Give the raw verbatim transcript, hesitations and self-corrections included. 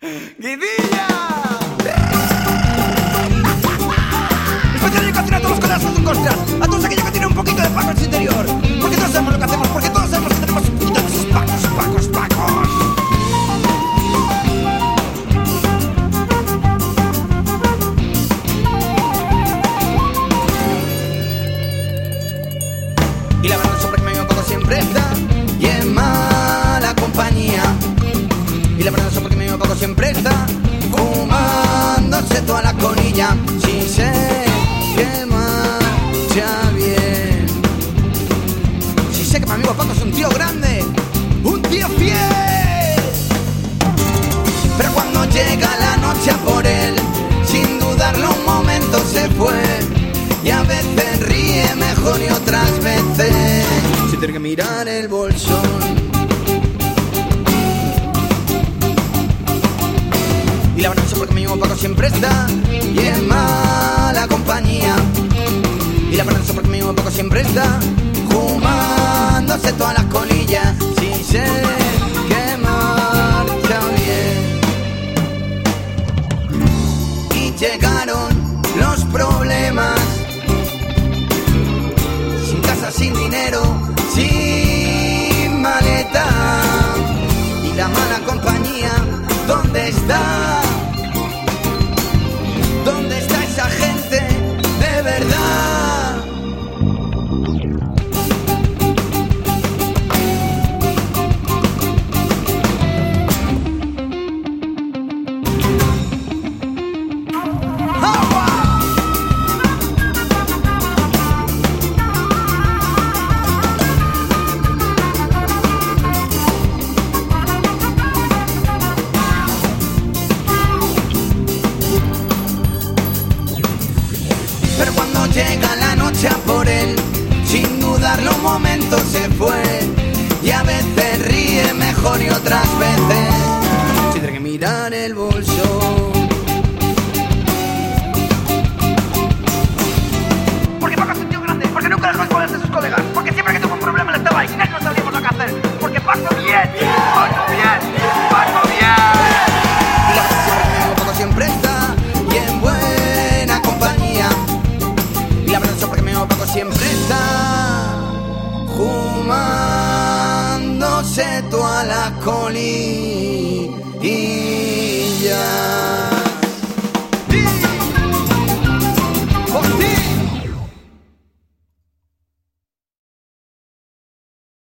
¡Guidilla! Especial dedicación a todos los colegas de costras, a todos aquellos que tienen un poquito de paco en su interior. Porque todos sabemos lo que hacemos, porque todos sabemos que tenemos un poquito de esos pacos, pacos, pacos. Y la verdad sobre que me pago siempre está y en mala compañía. Y la verdad sobre que me pago siempre está fumándose toda la colilla. Si sé que marcha bien, si sé que mi amigo Paco es un tío grande, un tío fiel. Pero cuando llega la noche a por él, sin dudarlo un momento se fue. Y a veces ríe mejor y otras veces sin tener que mirar el bolsón. Y la verdad es porque mi amigo Paco siempre está y en mala compañía. Y la verdad es porque mi amigo Paco siempre está fumándose todas las colillas. Si sé que marcha bien. Y llegaron los problemas, sin casa, sin dinero, sin maleta. Y la mala compañía, ¿dónde está? ¿Dónde está esa gente de verdad? ¡Agua! Pero cuando llega la noche a por él, sin dudarlo un momento se fue. Y a veces ríe mejor y otras veces sin tener que mirar el bolso. Porque Paco es un tío grande, porque nunca dejó de joderse a sus colegas, porque siempre que tuvo un problema le estaba ahí y nadie no sabríamos lo que hacer. Porque Paco bien, Paco bien, Paco bien. Y la pasión Paco siempre está y en buena compañía. Y la verdad es porque mi amigo Paco siempre está fumándose toda la colilla.